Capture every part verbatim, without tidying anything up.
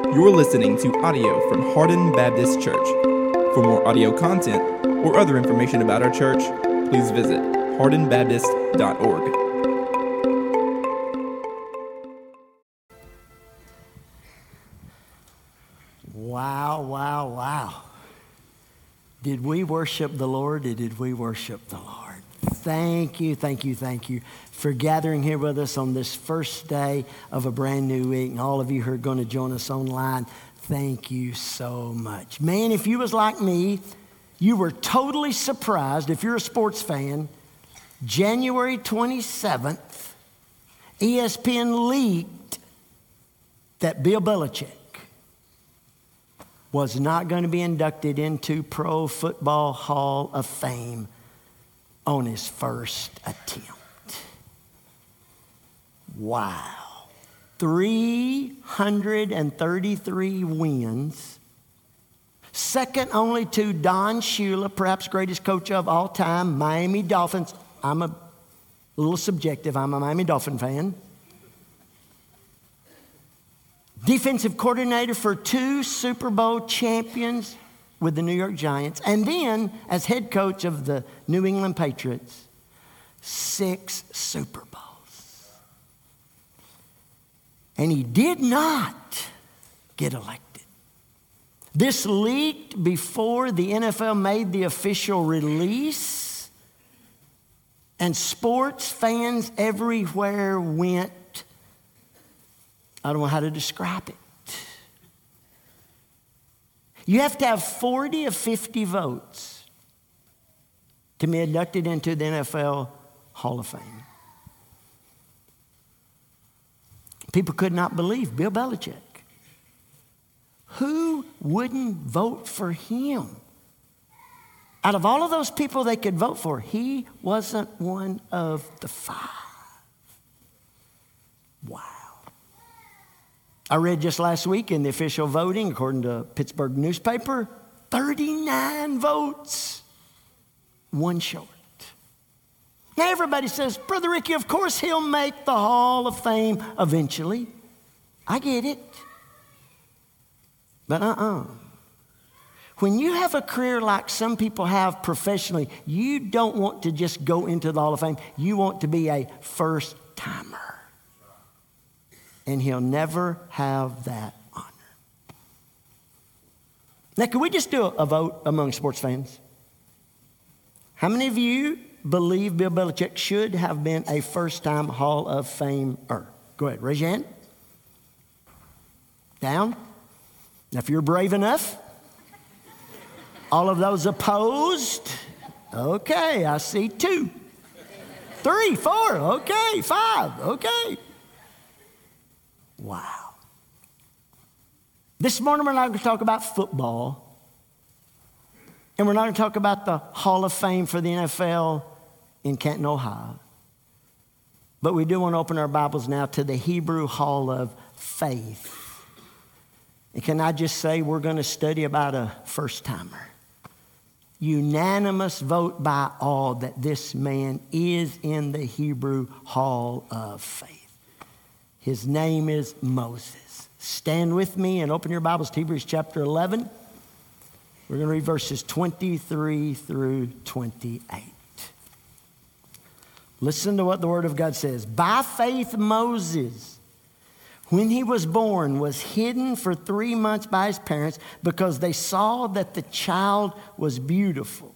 You're listening to audio from Hardin Baptist Church. For more audio content or other information about our church, please visit hardin baptist dot org. Wow, wow, wow. Did we worship the Lord or did we worship the Lord? Thank you, thank you, thank you for gathering here with us on this first day of a brand new week. And all of you who are going to join us online, thank you so much. Man, if you was like me, you were totally surprised, if you're a sports fan, January twenty-seventh, E S P N leaked that Bill Belichick was not going to be inducted into Pro Football Hall of Fame on his first attempt. Wow. three hundred thirty-three wins, second only to Don Shula, perhaps greatest coach of all time, Miami Dolphins. I'm a little subjective. I'm a Miami Dolphin fan. Defensive coordinator for two Super Bowl champions with the New York Giants. And then, as head coach of the New England Patriots, six Super Bowls. And he did not get elected. This leaked before the N F L made the official release. And sports fans everywhere went, I don't know how to describe it. You have to have forty or fifty votes to be inducted into the N F L Hall of Fame. People could not believe Bill Belichick. Who wouldn't vote for him? Out of all of those people they could vote for, he wasn't one of the five. Wow. I read just last week in the official voting, according to Pittsburgh newspaper, thirty-nine votes, one short. Now everybody says, Brother Ricky, of course he'll make the Hall of Fame eventually. I get it. But uh-uh. When you have a career like some people have professionally, you don't want to just go into the Hall of Fame. You want to be a first-timer. And he'll never have that honor. Now, can we just do a, a vote among sports fans? How many of you believe Bill Belichick should have been a first-time Hall of Famer? Go ahead, raise your hand. Down. Now, if you're brave enough. All of those opposed? Okay, I see two. Three, four, okay, five, okay. Wow. This morning we're not going to talk about football. And we're not going to talk about the Hall of Fame for the N F L in Canton, Ohio. But we do want to open our Bibles now to the Hebrew Hall of Faith. And can I just say we're going to study about a first-timer. Unanimous vote by all that this man is in the Hebrew Hall of Faith. His name is Moses. Stand with me and open your Bibles to Hebrews chapter eleven. We're going to read verses twenty-three through twenty-eight. Listen to what the Word of God says. By faith, Moses, when he was born, was hidden for three months by his parents because they saw that the child was beautiful.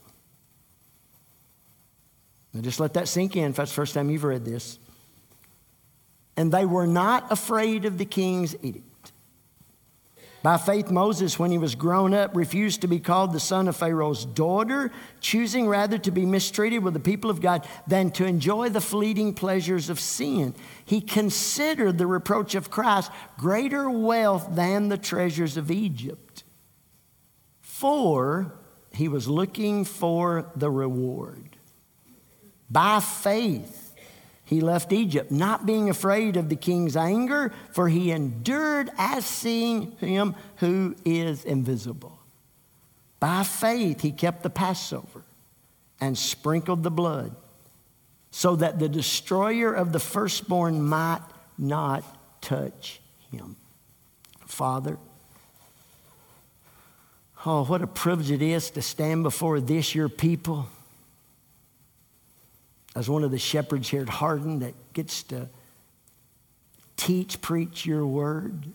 Now just let that sink in if that's the first time you've read this. And they were not afraid of the king's edict. By faith, Moses, when he was grown up, refused to be called the son of Pharaoh's daughter, choosing rather to be mistreated with the people of God than to enjoy the fleeting pleasures of sin. He considered the reproach of Christ greater wealth than the treasures of Egypt. For he was looking for the reward. By faith, he left Egypt, not being afraid of the king's anger, for he endured as seeing him who is invisible. By faith, he kept the Passover and sprinkled the blood, so that the destroyer of the firstborn might not touch him. Father, Oh, what a privilege it is to stand before this, your people, as one of the shepherds here at Hardin that gets to teach, preach your word.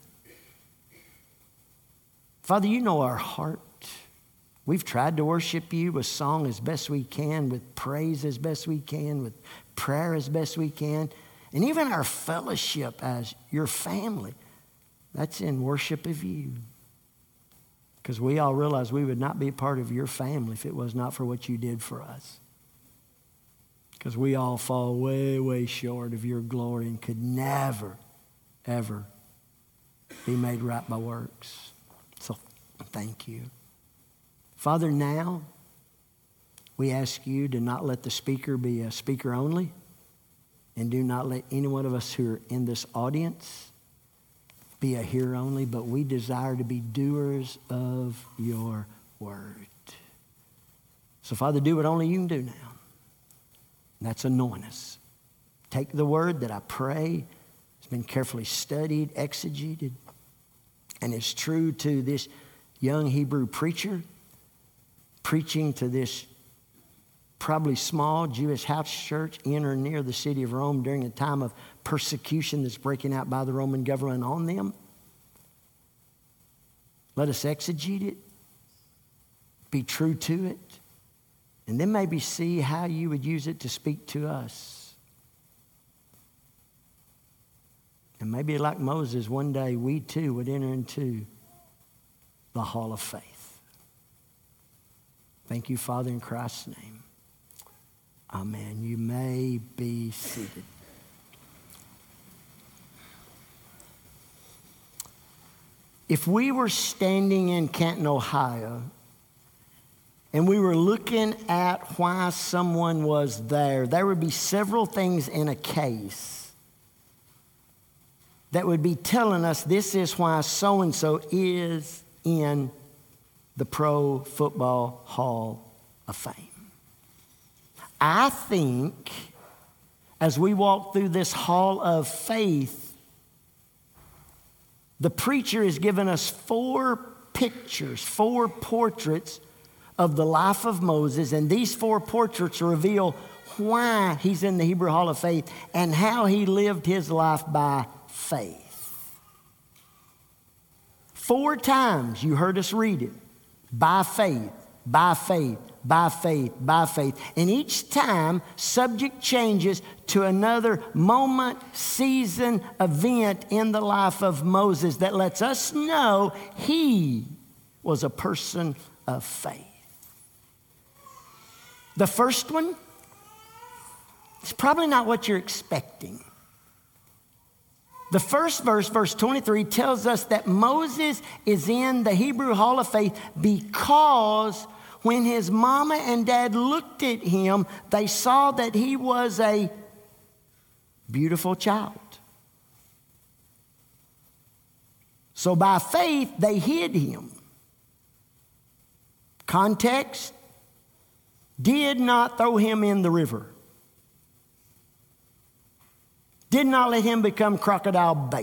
Father, you know our heart. We've tried to worship you with song as best we can, with praise as best we can, with prayer as best we can, and even our fellowship as your family. That's in worship of you. Because we all realize we would not be part of your family if it was not for what you did for us. Because we all fall way, way short of your glory and could never, ever be made right by works. So thank you. Father, now we ask you to not let the speaker be a speaker only, and do not let any one of us who are in this audience be a hearer only, but we desire to be doers of your word. So Father, do what only you can do now. And that's anoint us. Take the word that I pray has been carefully studied, exegeted, and is true to this young Hebrew preacher preaching to this probably small Jewish house church in or near the city of Rome during a time of persecution that's breaking out by the Roman government on them. Let us exegete it, be true to it, and then maybe see how you would use it to speak to us. And maybe like Moses, one day we too would enter into the hall of faith. Thank you, Father, in Christ's name. Amen. You may be seated. If we were standing in Canton, Ohio, and we were looking at why someone was there, there would be several things in a case that would be telling us this is why so-and-so is in the Pro Football Hall of Fame. I think as we walk through this hall of faith, the preacher has given us four pictures, four portraits of the life of Moses, and these four portraits reveal why he's in the Hebrew Hall of Faith and how he lived his life by faith. Four times you heard us read it. By faith, by faith, by faith, by faith. And each time, subject changes to another moment, season, event in the life of Moses that lets us know he was a person of faith. The first one is probably not what you're expecting. The first verse, verse twenty-three, tells us that Moses is in the Hebrew Hall of Faith because when his mama and dad looked at him, they saw that he was a beautiful child. So by faith, they hid him. Context, did not throw him in the river. Did not let him become crocodile bait.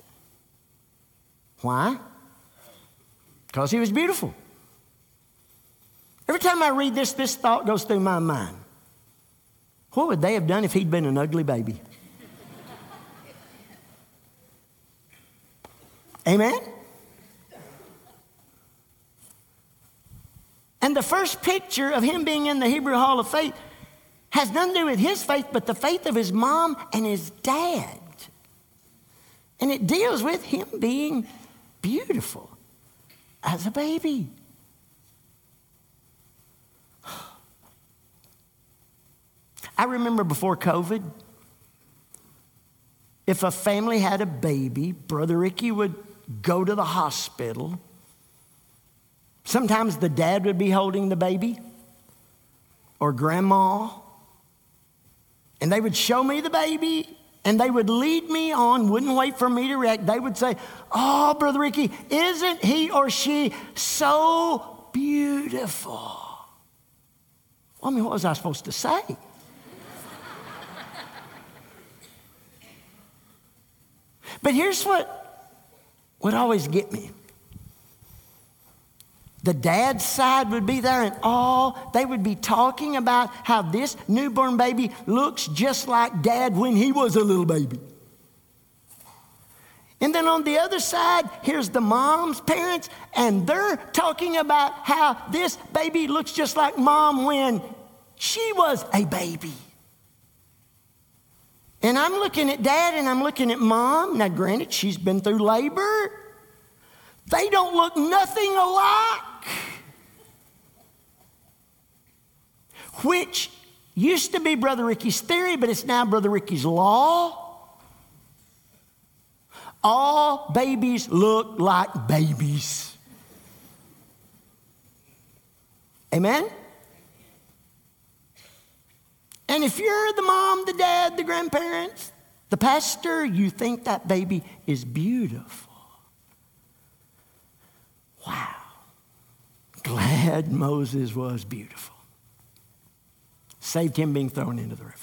Why? Because he was beautiful. Every time I read this, this thought goes through my mind. What would they have done if he'd been an ugly baby? Amen? And the first picture of him being in the Hebrew Hall of Faith has nothing to do with his faith, but the faith of his mom and his dad. And it deals with him being beautiful as a baby. I remember before COVID, if a family had a baby, Brother Ricky would go to the hospital. Sometimes the dad would be holding the baby, or grandma. And they would show me the baby, and they would lead me on, wouldn't wait for me to react. They would say, "Oh, Brother Ricky, isn't he or she so beautiful?" Well, I mean, what was I supposed to say? But here's what would always get me. The dad's side would be there, and all they would be talking about how this newborn baby looks just like dad when he was a little baby. And then on the other side, here's the mom's parents, and they're talking about how this baby looks just like mom when she was a baby. And I'm looking at dad and I'm looking at mom. Now, granted, she's been through labor. They don't look nothing alike. Which used to be Brother Ricky's theory, but it's now Brother Ricky's law. All babies look like babies. Amen? And if you're the mom, the dad, the grandparents, the pastor, you think that baby is beautiful. Wow. Glad Moses was beautiful. Saved him being thrown into the river.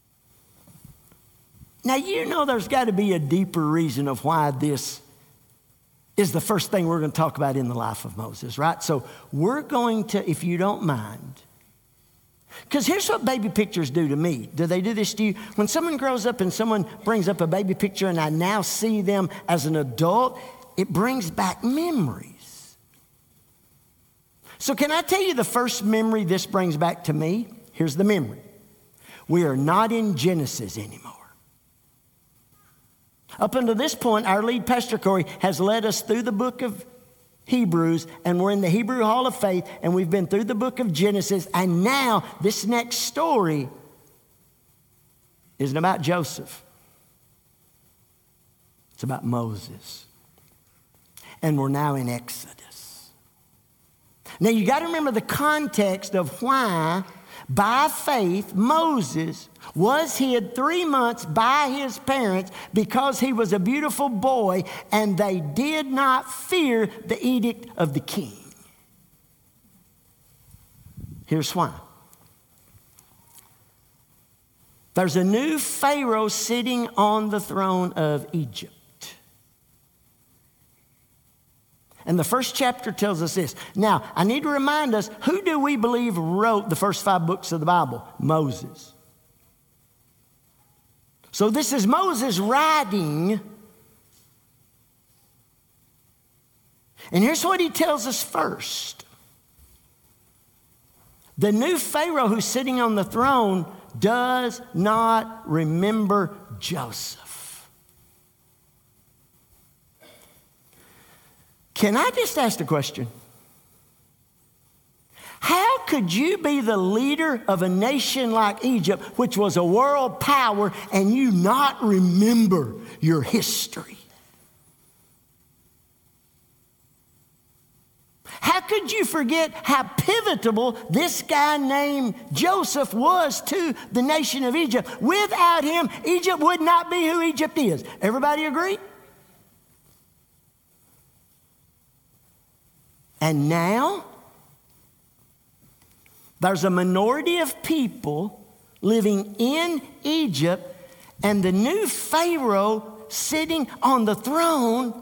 Now, you know there's got to be a deeper reason of why this is the first thing we're going to talk about in the life of Moses, right? So we're going to, if you don't mind, because here's what baby pictures do to me. Do they do this to you? When someone grows up and someone brings up a baby picture and I now see them as an adult, it brings back memories. So can I tell you the first memory this brings back to me? Here's the memory. We are not in Genesis anymore. Up until this point, our lead pastor, Corey, has led us through the book of Hebrews, and we're in the Hebrew Hall of Faith, and we've been through the book of Genesis, and now this next story isn't about Joseph. It's about Moses. And we're now in Exodus. Now, you got to remember the context of why, by faith, Moses was hid three months by his parents because he was a beautiful boy, and they did not fear the edict of the king. Here's why. There's a new Pharaoh sitting on the throne of Egypt. And the first chapter tells us this. Now, I need to remind us, who do we believe wrote the first five books of the Bible? Moses. So this is Moses writing. And here's what he tells us first. The new Pharaoh who's sitting on the throne does not remember Joseph. Can I just ask a question? How could you be the leader of a nation like Egypt, which was a world power, and you not remember your history? How could you forget how pivotal this guy named Joseph was to the nation of Egypt? Without him, Egypt would not be who Egypt is. Everybody agree? And now, there's a minority of people living in Egypt, and the new Pharaoh sitting on the throne.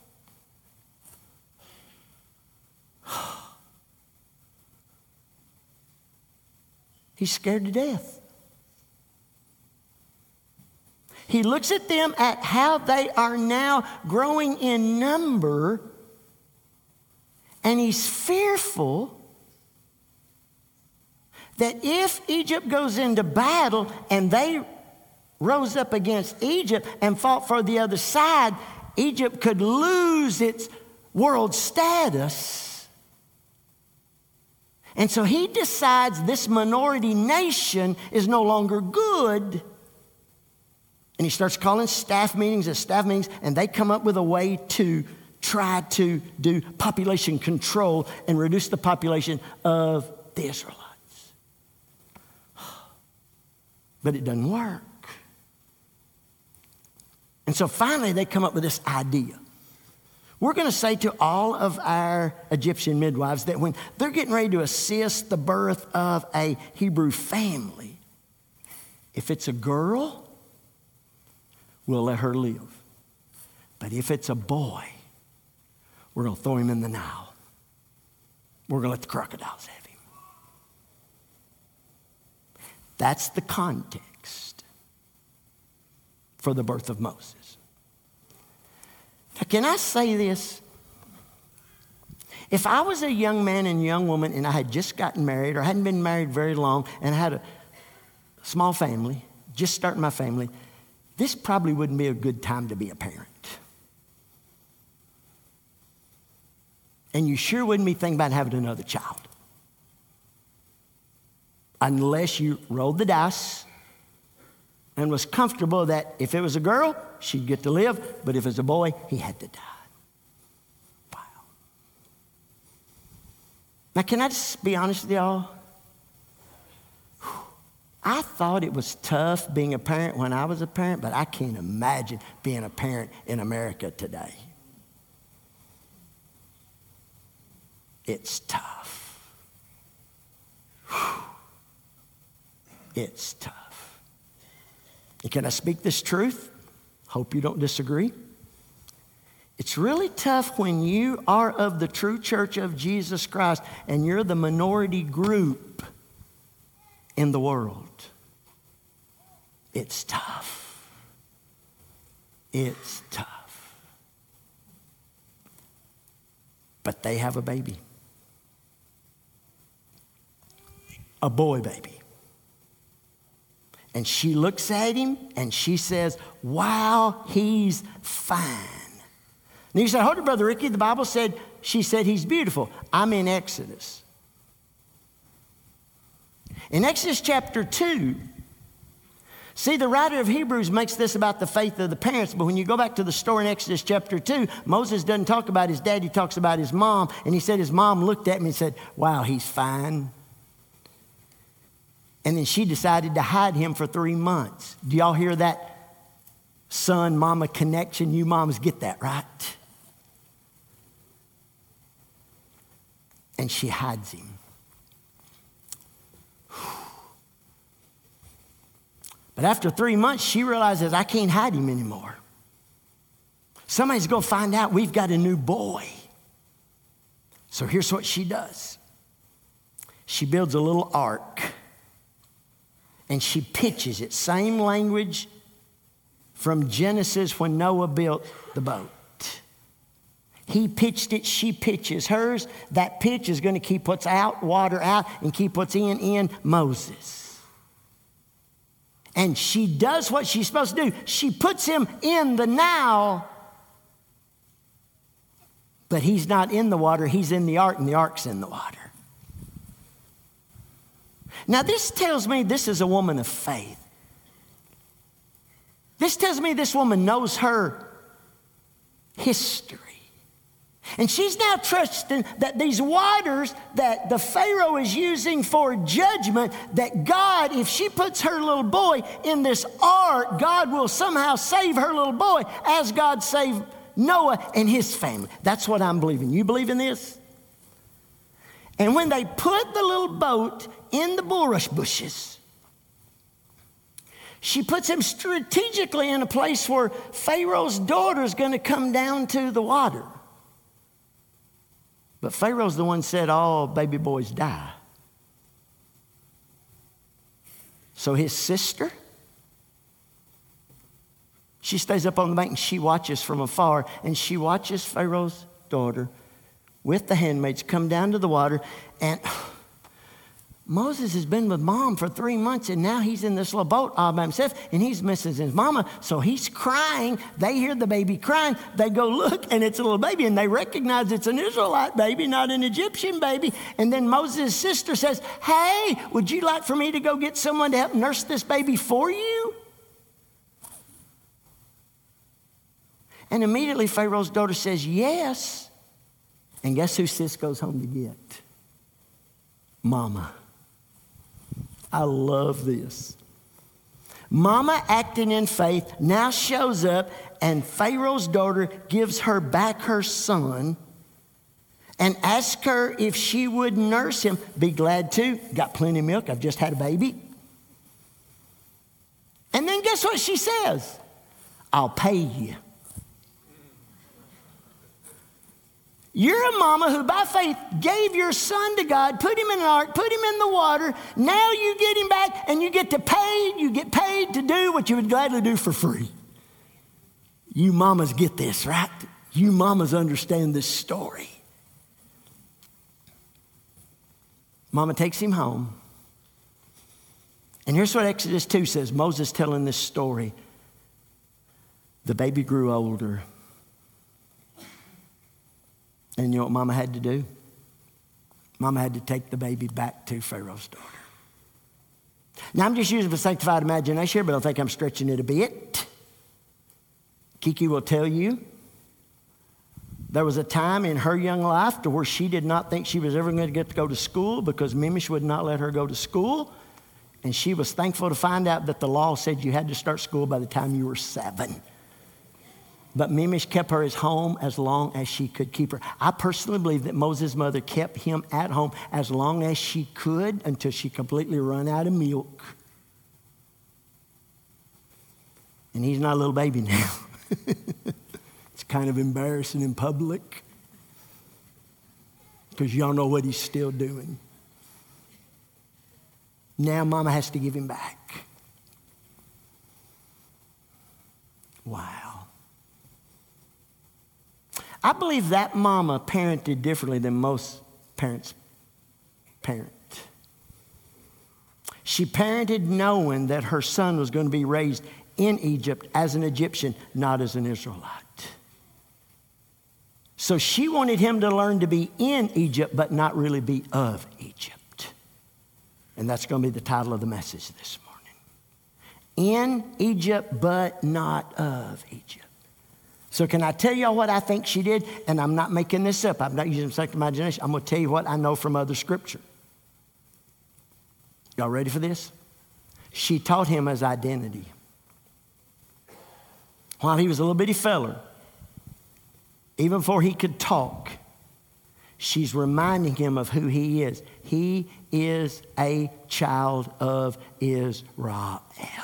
He's scared to death. He looks at them at how they are now growing in number, and he's fearful that if Egypt goes into battle and they rose up against Egypt and fought for the other side, Egypt could lose its world status. And so he decides this minority nation is no longer good. And he starts calling staff meetings as staff meetings, and they come up with a way to try to do population control and reduce the population of the Israelites. But it doesn't work. And so finally they come up with this idea. We're going to say to all of our Egyptian midwives that when they're getting ready to assist the birth of a Hebrew family, if it's a girl, we'll let her live. But if it's a boy, we're going to throw him in the Nile. We're going to let the crocodiles have him. That's the context for the birth of Moses. Now, can I say this? If I was a young man and young woman and I had just gotten married or hadn't been married very long and I had a small family, just starting my family, this probably wouldn't be a good time to be a parent. And you sure wouldn't be thinking about having another child. Unless you rolled the dice and was comfortable that if it was a girl, she'd get to live, but if it was a boy, he had to die. Wow. Now, can I just be honest with y'all? I thought it was tough being a parent when I was a parent, but I can't imagine being a parent in America today. It's tough. Whew. It's tough. And can I speak this truth? Hope you don't disagree. It's really tough when you are of the true church of Jesus Christ and you're the minority group in the world. It's tough. It's tough. But they have a baby. A boy baby. And she looks at him and she says, wow, he's fine. And you say, hold it, Brother Ricky. The Bible said, she said he's beautiful. I'm in Exodus. In Exodus chapter two, see, the writer of Hebrews makes this about the faith of the parents, but when you go back to the story in Exodus chapter two, Moses doesn't talk about his dad, he talks about his mom, and he said his mom looked at me and said, wow, he's fine. And then she decided to hide him for three months. Do y'all hear that son-mama connection? You moms get that, right? And she hides him. But after three months, she realizes, I can't hide him anymore. Somebody's going to find out we've got a new boy. So here's what she does. She builds a little ark. And she pitches it. Same language from Genesis when Noah built the boat. He pitched it, she pitches hers. That pitch is going to keep what's out, water out, and keep what's in, in Moses. And she does what she's supposed to do. She puts him in the now, but he's not in the water. He's in the ark, and the ark's in the water. Now, this tells me this is a woman of faith. This tells me this woman knows her history. And she's now trusting that these waters that the Pharaoh is using for judgment, that God, if she puts her little boy in this ark, God will somehow save her little boy as God saved Noah and his family. That's what I'm believing. You believe in this? And when they put the little boat in the bulrush bushes, she puts him strategically in a place where Pharaoh's daughter is going to come down to the water. But Pharaoh's the one said all baby boys die. So his sister, she stays up on the bank and she watches from afar, and she watches Pharaoh's daughter with the handmaids come down to the water. And Moses has been with mom for three months, and now he's in this little boat all by himself, and he's missing his mama. So he's crying. They hear the baby crying. They go look, and it's a little baby, and they recognize it's an Israelite baby, not an Egyptian baby. And then Moses' sister says, hey, would you like for me to go get someone to help nurse this baby for you? And immediately Pharaoh's daughter says, yes. And guess who sis goes home to get? Mama. I love this. Mama, acting in faith, now shows up, and Pharaoh's daughter gives her back her son and asks her if she would nurse him. Be glad to. Got plenty of milk. I've just had a baby. And then guess what she says? I'll pay you. You're a mama who by faith gave your son to God, put him in an ark, put him in the water. Now you get him back and you get to pay, you get paid to do what you would gladly do for free. You mamas get this, right? You mamas understand this story. Mama takes him home. And here's what Exodus two says. Moses telling this story. The baby grew older. And you know what Mama had to do? Mama had to take the baby back to Pharaoh's daughter. Now, I'm just using the sanctified imagination here, but I think I'm stretching it a bit. Kiki will tell you there was a time in her young life to where she did not think she was ever going to get to go to school because Mimish would not let her go to school. And she was thankful to find out that the law said you had to start school by the time you were seven. But Mimish kept her at home as long as she could keep her. I personally believe that Moses' mother kept him at home as long as she could until she completely run out of milk. And he's not a little baby now. It's kind of embarrassing in public because y'all know what he's still doing. Now Mama has to give him back. Wow. I believe that mama parented differently than most parents parent. She parented knowing that her son was going to be raised in Egypt as an Egyptian, not as an Israelite. So she wanted him to learn to be in Egypt, but not really be of Egypt. And that's going to be the title of the message this morning. In Egypt, but not of Egypt. So can I tell y'all what I think she did? And I'm not making this up. I'm not using second imagination. I'm going to tell you what I know from other scripture. Y'all ready for this? She taught him his identity. While he was a little bitty feller, even before he could talk, she's reminding him of who he is. He is a child of Israel.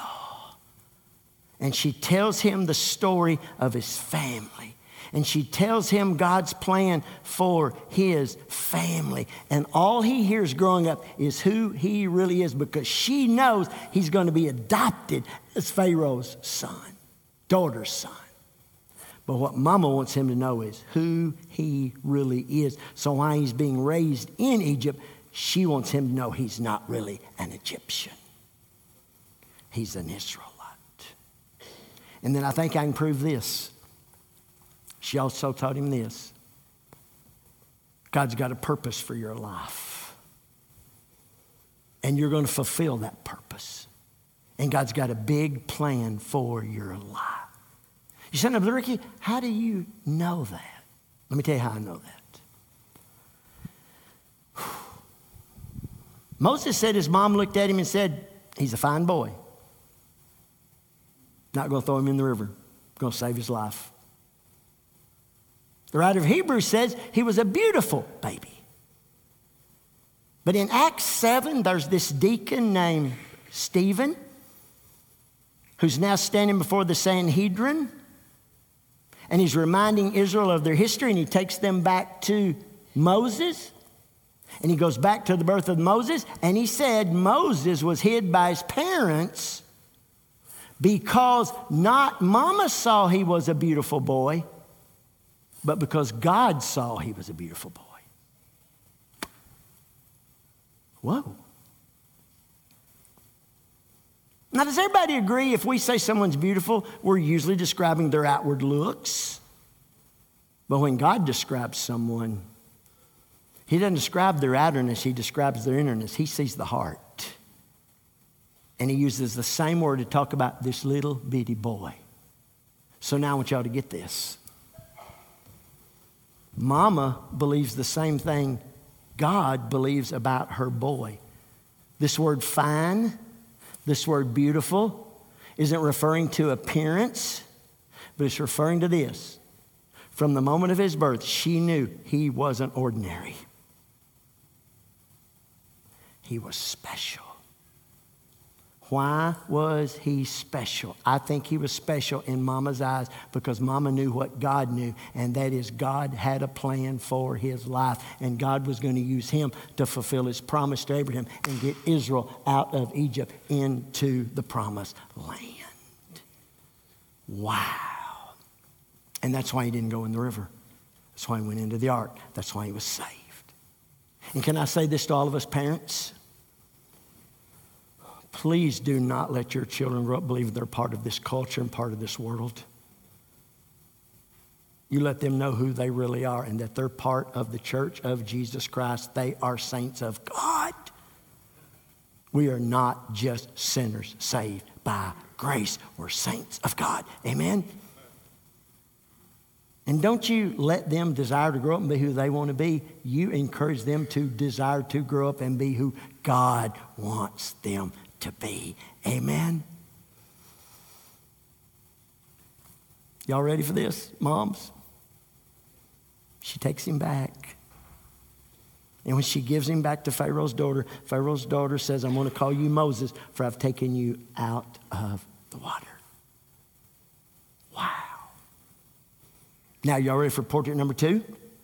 And she tells him the story of his family. And she tells him God's plan for his family. And all he hears growing up is who he really is, because she knows he's going to be adopted as Pharaoh's son, daughter's son. But what Mama wants him to know is who he really is. So while he's being raised in Egypt, she wants him to know he's not really an Egyptian. He's an Israelite. And then I think I can prove this. She also taught him this. God's got a purpose for your life. And you're going to fulfill that purpose. And God's got a big plan for your life. You said, "Now, Ricky, how do you know that?" Let me tell you how I know that. Moses said his mom looked at him and said, "He's a fine boy. Not going to throw him in the river. Going to save his life." The writer of Hebrews says he was a beautiful baby. But in Acts seven, there's this deacon named Stephen who's now standing before the Sanhedrin. And he's reminding Israel of their history, and he takes them back to Moses. And he goes back to the birth of Moses, and he said Moses was hid by his parents because not Mama saw he was a beautiful boy, but because God saw he was a beautiful boy. Whoa. Now, does everybody agree if we say someone's beautiful, we're usually describing their outward looks? But when God describes someone, he doesn't describe their outerness, he describes their innerness. He sees the heart. And he uses the same word to talk about this little bitty boy. So now I want y'all to get this. Mama believes the same thing God believes about her boy. This word fine, this word beautiful, isn't referring to appearance, but it's referring to this. From the moment of his birth, she knew he wasn't ordinary. He was special. Why was he special? I think he was special in Mama's eyes because Mama knew what God knew, and that is God had a plan for his life, and God was going to use him to fulfill his promise to Abraham and get Israel out of Egypt into the promised land. Wow. And that's why he didn't go in the river. That's why he went into the ark. That's why he was saved. And can I say this to all of us parents? Please do not let your children grow up believing they're part of this culture and part of this world. You let them know who they really are and that they're part of the church of Jesus Christ. They are saints of God. We are not just sinners saved by grace. We're saints of God. Amen? And don't you let them desire to grow up and be who they want to be. You encourage them to desire to grow up and be who God wants them to be. Amen? Y'all ready for this, moms? She takes him back. And when she gives him back to Pharaoh's daughter, Pharaoh's daughter says, I'm going to call you Moses, for I've taken you out of the water. Wow. Now, y'all ready for portrait number two?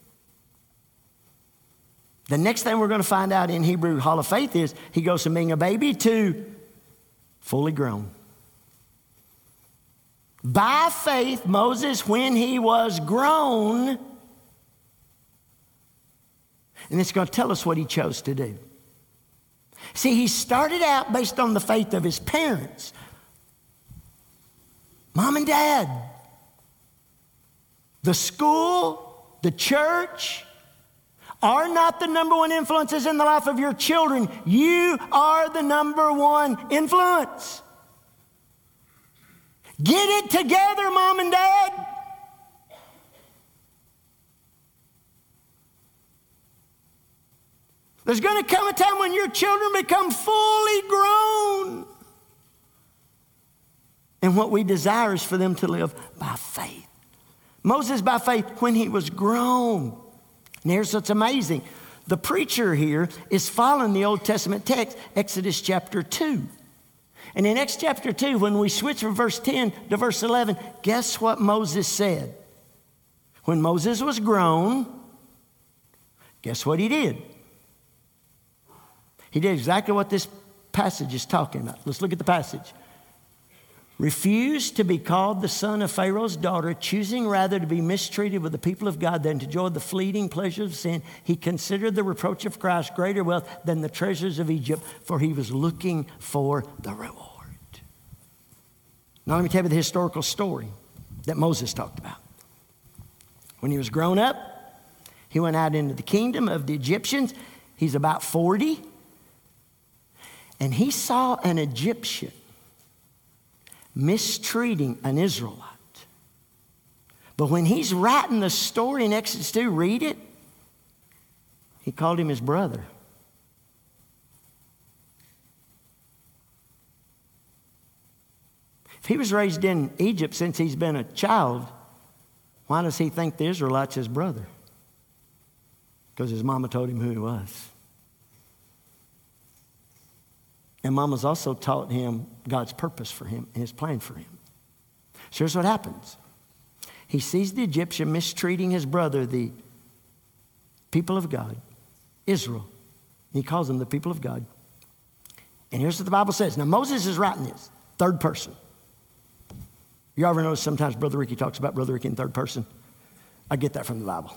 The next thing we're going to find out in Hebrew Hall of Faith is he goes from being a baby to fully grown. By faith, Moses, when he was grown, and it's going to tell us what he chose to do. See, he started out based on the faith of his parents, mom and dad, the school, the church, are not the number one influences in the life of your children. You are the number one influence. Get it together, mom and dad. There's going to come a time when your children become fully grown. And what we desire is for them to live by faith. Moses, by faith, when he was grown. And here's what's amazing. The preacher here is following the Old Testament text, Exodus chapter two. And in Exodus chapter two, when we switch from verse ten to verse eleven, guess what Moses said? When Moses was grown, guess what he did? He did exactly what this passage is talking about. Let's look at the passage. Refused to be called the son of Pharaoh's daughter, choosing rather to be mistreated with the people of God than to enjoy the fleeting pleasures of sin. He considered the reproach of Christ greater wealth than the treasures of Egypt, for he was looking for the reward. Now let me tell you the historical story that Moses talked about. When he was grown up, he went out into the kingdom of the Egyptians. He's about forty. And he saw an Egyptian mistreating an Israelite. But when he's writing the story in Exodus two, read it, he called him his brother. If he was raised in Egypt since he's been a child, why does he think the Israelite's his brother? Because his mama told him who he was. And mama's also taught him God's purpose for him and his plan for him. So here's what happens. He sees the Egyptian mistreating his brother, the people of God, Israel. He calls them the people of God. And here's what the Bible says. Now, Moses is writing this, third person. You ever notice sometimes Brother Ricky talks about Brother Ricky in third person? I get that from the Bible.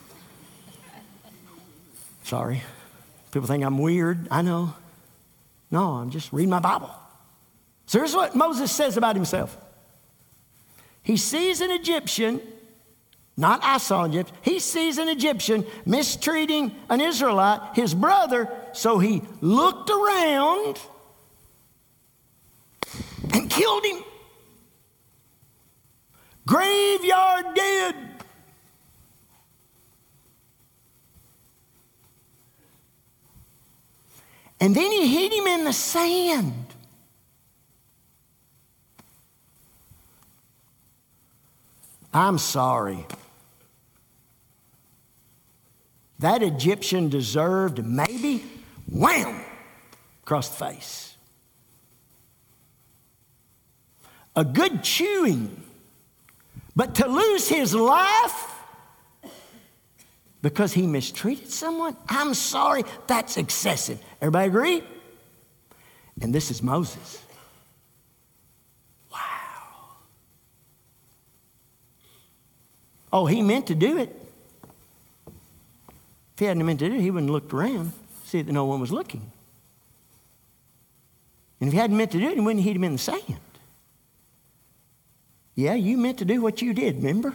Sorry. People think I'm weird. I know. No, I'm just reading my Bible. So here's what Moses says about himself. He sees an Egyptian, not I saw an Egyptian, he sees an Egyptian mistreating an Israelite, his brother, so he looked around and killed him. Graveyard dead. And then he hit him in the sand. I'm sorry. That Egyptian deserved maybe, wham, across the face. a good chewing. But to lose his life because he mistreated someone, I'm sorry, that's excessive. Everybody agree? And this is Moses. Wow. Oh, he meant to do it. If he hadn't meant to do it, he wouldn't have looked around, see that no one was looking. And if he hadn't meant to do it, he wouldn't have hit him in the sand. Yeah, you meant to do what you did, remember?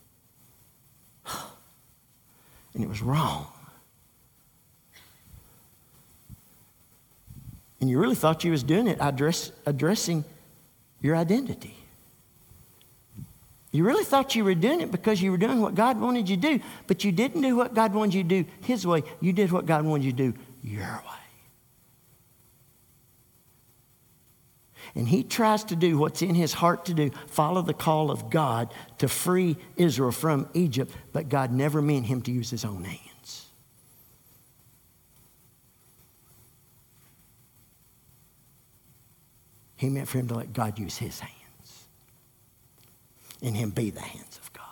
And it was wrong. And you really thought you was doing it address, addressing your identity. You really thought you were doing it because you were doing what God wanted you to do, but you didn't do what God wanted you to do his way. You did what God wanted you to do your way. And he tries to do what's in his heart to do, follow the call of God to free Israel from Egypt, but God never meant him to use his own hands. He meant for him to let God use his hands and him be the hands of God.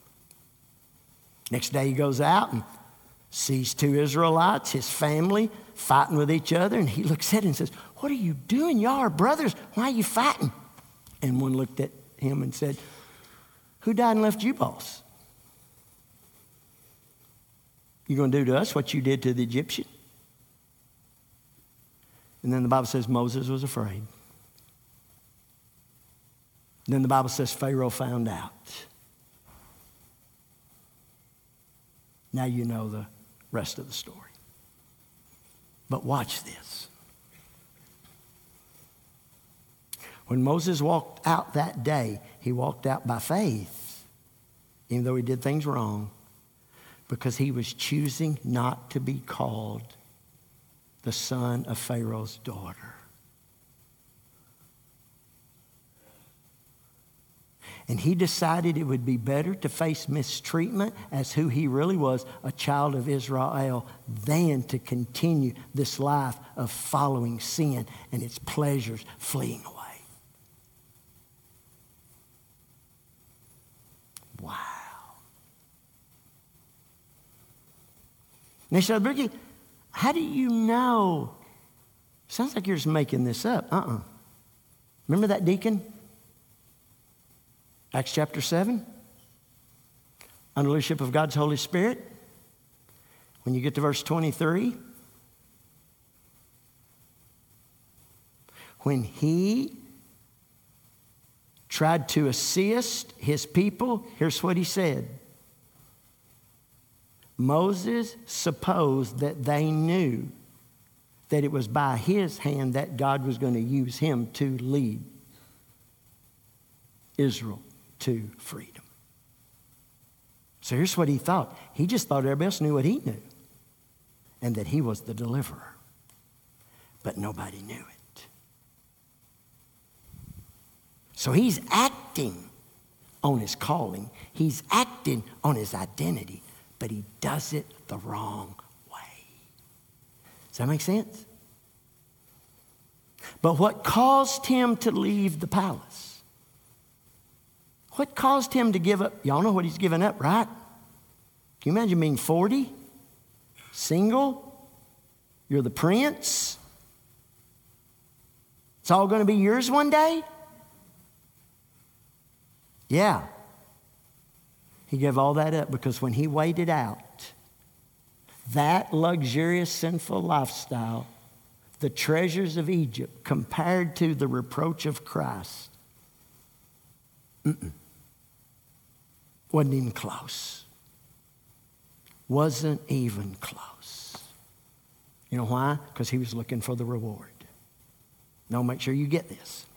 Next day he goes out and sees two Israelites, his family, fighting with each other, and he looks at it and says, "What are you doing? Y'all are brothers. Why are you fighting?" And one looked at him and said, "Who died and left you, boss? You going to do to us what you did to the Egyptian?" And then the Bible says Moses was afraid. Then the Bible says Pharaoh found out. Now you know the rest of the story. But watch this. When Moses walked out that day, he walked out by faith, even though he did things wrong, because he was choosing not to be called the son of Pharaoh's daughter. And he decided it would be better to face mistreatment as who he really was, a child of Israel, than to continue this life of following sin and its pleasures fleeing away. Wow. And they said, "Brookie, how do you know?" Sounds like you're just making this up. Uh-uh. Remember that deacon? Acts chapter seven, under leadership of God's Holy Spirit. When you get to verse twenty-three, when he tried to assist his people, here's what he said. Moses supposed that they knew that it was by his hand that God was going to use him to lead Israel to freedom. So here's what he thought. He just thought everybody else knew what he knew, and that he was the deliverer. But nobody knew it. So he's acting on his calling. He's acting on his identity, but he does it the wrong way. Does that make sense? But what caused him to leave the palace? What caused him to give up? Y'all know what he's given up, right? Can you imagine being forty, single? You're the prince. It's all going to be yours one day? Yeah. He gave all that up because when he waited out that luxurious, sinful lifestyle, the treasures of Egypt compared to the reproach of Christ, mm-mm. Wasn't even close. Wasn't even close. You know why? Because he was looking for the reward. Now make sure you get this.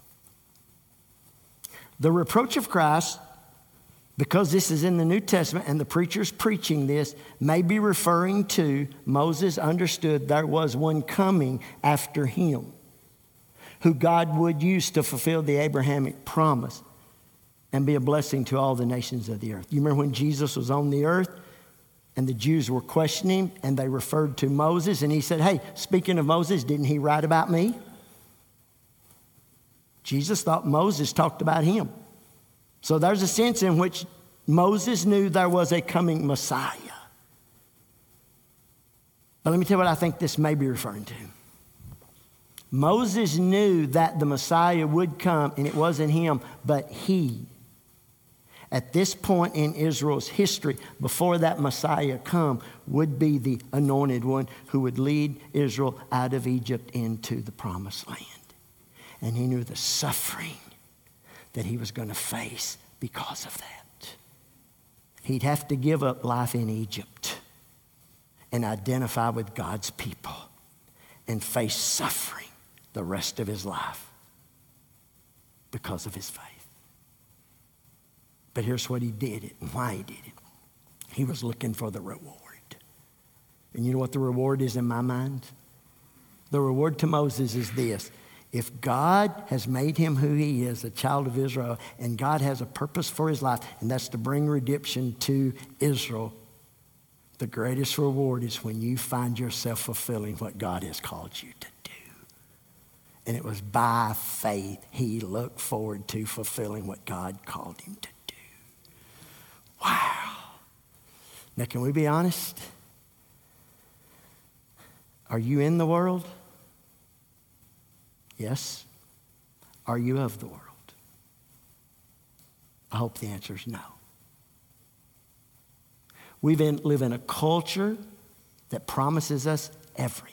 The reproach of Christ, because this is in the New Testament and the preacher's preaching this, may be referring to Moses understood there was one coming after him who God would use to fulfill the Abrahamic promise and be a blessing to all the nations of the earth. You remember when Jesus was on the earth and the Jews were questioning him and they referred to Moses and he said, "Hey, speaking of Moses, didn't he write about me?" Jesus thought Moses talked about him. So there's a sense in which Moses knew there was a coming Messiah. But let me tell you what I think this may be referring to. Moses knew that the Messiah would come, and it wasn't him, but he. At this point in Israel's history, before that Messiah come, would be the anointed one who would lead Israel out of Egypt into the promised land. And he knew the suffering that he was going to face because of that. He'd have to give up life in Egypt and identify with God's people and face suffering the rest of his life because of his faith. But here's what he did it and why he did it. He was looking for the reward. And you know what the reward is in my mind? The reward to Moses is this. If God has made him who he is, a child of Israel, and God has a purpose for his life, and that's to bring redemption to Israel, the greatest reward is when you find yourself fulfilling what God has called you to do. And it was by faith he looked forward to fulfilling what God called him to do. Wow. Now, can we be honest? Are you in the world? Yes. Are you of the world? I hope the answer is no. We live in a culture that promises us everything.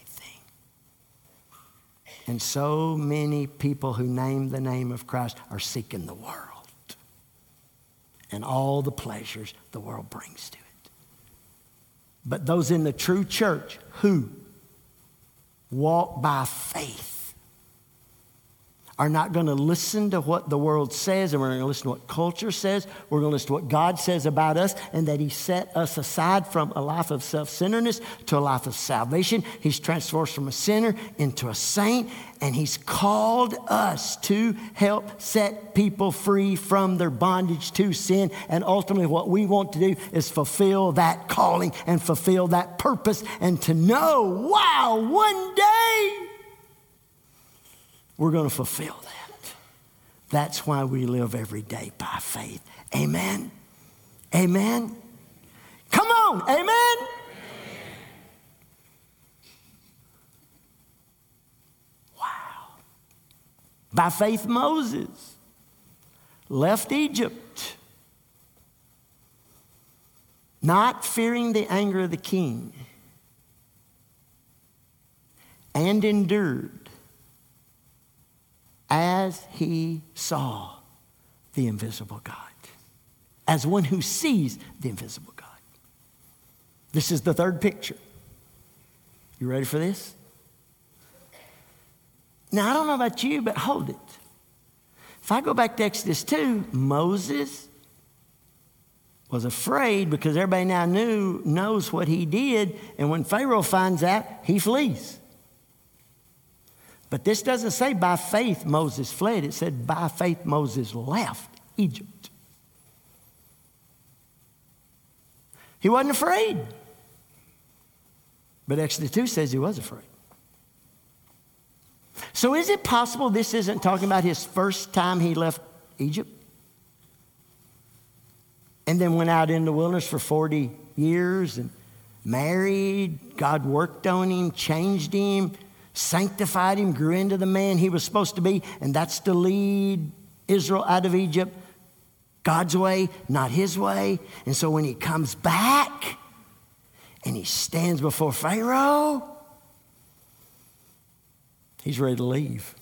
And so many people who name the name of Christ are seeking the world and all the pleasures the world brings to it. But those in the true church who walk by faith are not going to listen to what the world says, and we're going to listen to what culture says. We're going to listen to what God says about us, and that he set us aside from a life of self-centeredness to a life of salvation. He's transformed us from a sinner into a saint, and he's called us to help set people free from their bondage to sin. And ultimately what we want to do is fulfill that calling and fulfill that purpose, and to know, wow, one day we're going to fulfill that. That's why we live every day by faith. Amen? Amen? Come on, amen? Amen. Wow. By faith, Moses left Egypt, not fearing the anger of the king, and endured as he saw the invisible God, as one who sees the invisible God. This is the third picture. You ready for this? Now, I don't know about you, but hold it. If I go back to Exodus two, Moses was afraid because everybody now knew, knows what he did, and when Pharaoh finds out, he flees. But this doesn't say by faith Moses fled. It said by faith Moses left Egypt. He wasn't afraid. But Exodus two says he was afraid. So is it possible this isn't talking about his first time he left Egypt? And then went out in the wilderness for forty years and married. God worked on him, changed him, sanctified him, grew into the man he was supposed to be, and that's to lead Israel out of Egypt God's way, not his way. And so when he comes back and he stands before Pharaoh, he's ready to leave.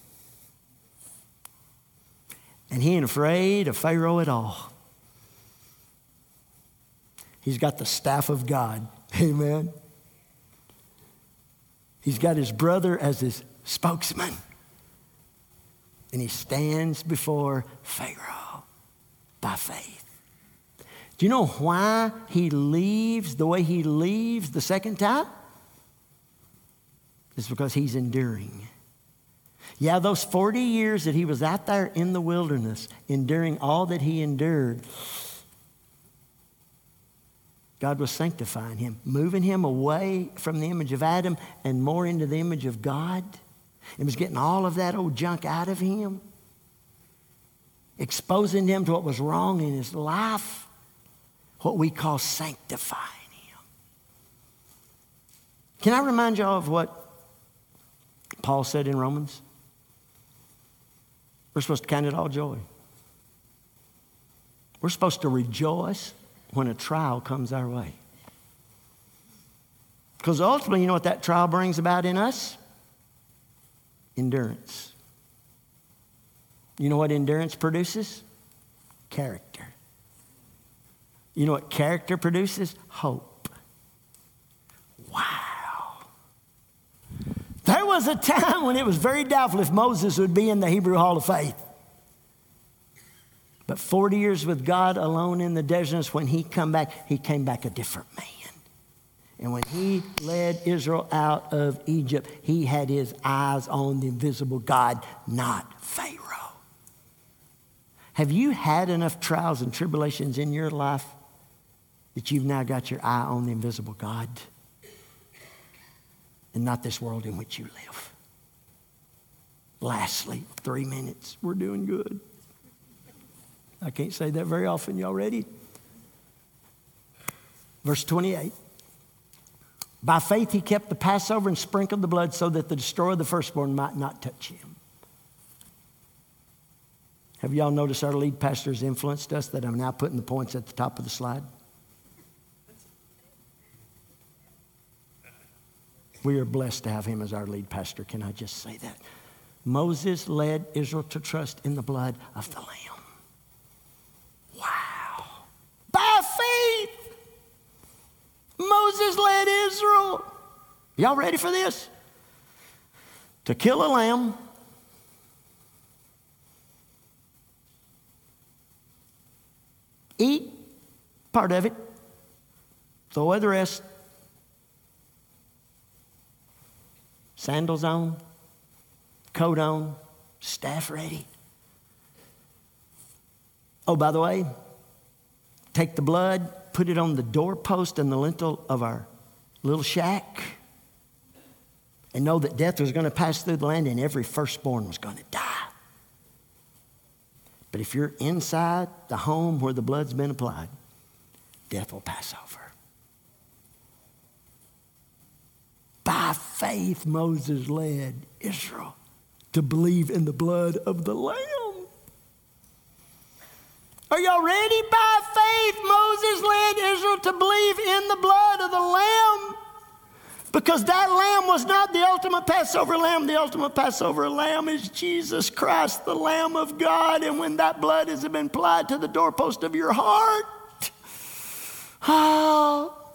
And he ain't afraid of Pharaoh at all. He's got the staff of God. Amen. He's got his brother as his spokesman. And he stands before Pharaoh by faith. Do you know why he leaves the way he leaves the second time? It's because he's enduring. Yeah, those forty years that he was out there in the wilderness, enduring all that he endured, God was sanctifying him, moving him away from the image of Adam and more into the image of God. It was getting all of that old junk out of him. exposing him to what was wrong in his life, what we call sanctifying him. Can I remind y'all of what Paul said in Romans? We're supposed to count it all joy. We're supposed to rejoice when a trial comes our way. Because ultimately, you know what that trial brings about in us? Endurance. You know what endurance produces? Character. You know what character produces? Hope. Wow. There was a time when it was very doubtful if Moses would be in the Hebrew Hall of Faith. But forty years with God alone in the desert, when he come back, he came back a different man. And when he led Israel out of Egypt, he had his eyes on the invisible God, not Pharaoh. Have you had enough trials and tribulations in your life that you've now got your eye on the invisible God and not this world in which you live? Lastly, three minutes. We're doing good. I can't say that very often. Y'all ready? Verse twenty-eight. By faith he kept the Passover and sprinkled the blood so that the destroyer of the firstborn might not touch him. Have y'all noticed our lead pastor has influenced us that I'm now putting the points at the top of the slide? We are blessed to have him as our lead pastor. Can I just say that? Moses led Israel to trust in the blood of the Lamb. Wow. By faith, Moses led Israel. Y'all ready for this? To kill a lamb, eat part of it, throw away the rest, sandals on, coat on, staff ready. Oh, by the way, take the blood, put it on the doorpost and the lintel of our little shack, and know that death was going to pass through the land and every firstborn was going to die. But if you're inside the home where the blood's been applied, death will pass over. By faith, Moses led Israel to believe in the blood of the Lamb. Are y'all ready? By faith, Moses led Israel to believe in the blood of the Lamb. Because that lamb was not the ultimate Passover lamb. The ultimate Passover lamb is Jesus Christ, the Lamb of God. And when that blood has been applied to the doorpost of your heart, oh,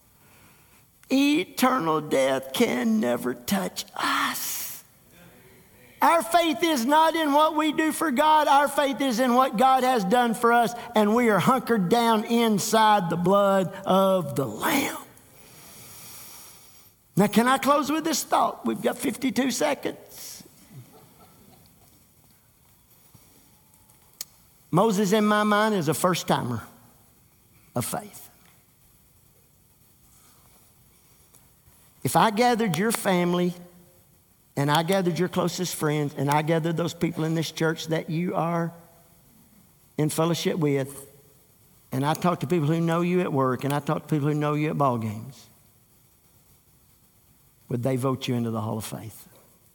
eternal death can never touch us. Our faith is not in what we do for God. Our faith is in what God has done for us. And we are hunkered down inside the blood of the Lamb. Now, can I close with this thought? We've got fifty-two seconds. Moses, in my mind, is a first-timer of faith. If I gathered your family and I gathered your closest friends and I gathered those people in this church that you are in fellowship with, and I talk to people who know you at work and I talk to people who know you at ball games, would they vote you into the Hall of Faith?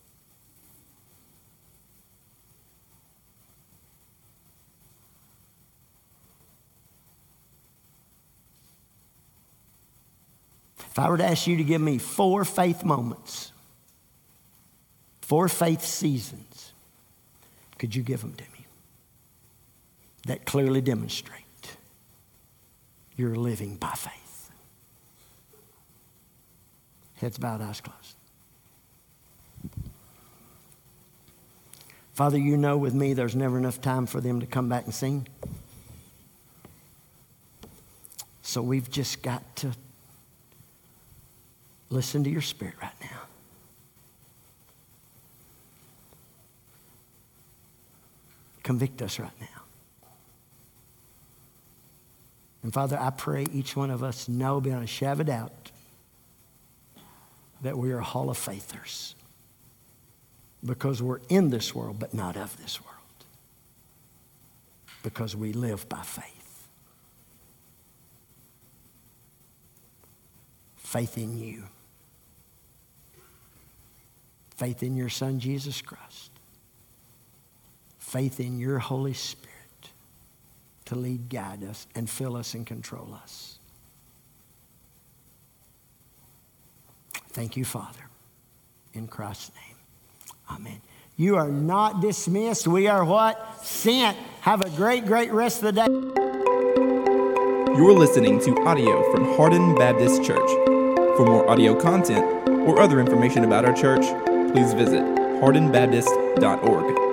If I were to ask you to give me four faith moments, four faith seasons, could you give them to me? That clearly demonstrate you're living by faith. Heads bowed, eyes closed. Father, you know with me there's never enough time for them to come back and sing. So we've just got to listen to your Spirit right now. Convict us right now. And Father, I pray each one of us know beyond a shadow of a doubt that we are Hall of Faithers because we're in this world but not of this world. because we live by faith. Faith in you. Faith in your Son, Jesus Christ. Faith in your Holy Spirit to lead, guide us, and fill us and control us. Thank you, Father. In Christ's name, amen. You are not dismissed. We are what? Sent. Have a great, great rest of the day. You're listening to audio from Hardin Baptist Church. For more audio content or other information about our church, please visit hardin baptist dot org.